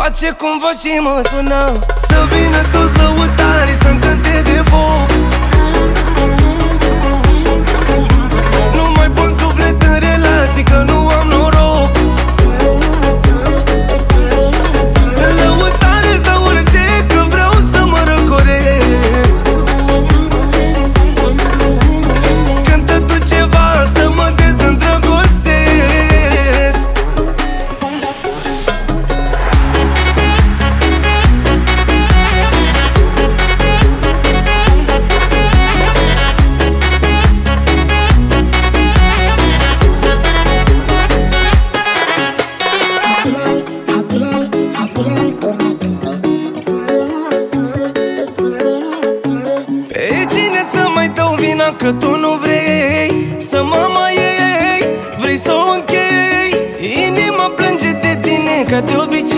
face cumva și mă sună să vină toți lăutarii să-mi cânte de foc. Nu mai pun suflet în relații că nu am noroc. Lăutare-ți dau orice că vreau să mă răcoresc. Cântă tu ceva să mă dezîndrăgostesc. Pe cine să mai dau vina că tu nu vrei să mă mai iei? Vrei să o închei? Inima plânge de tine ca de obicei.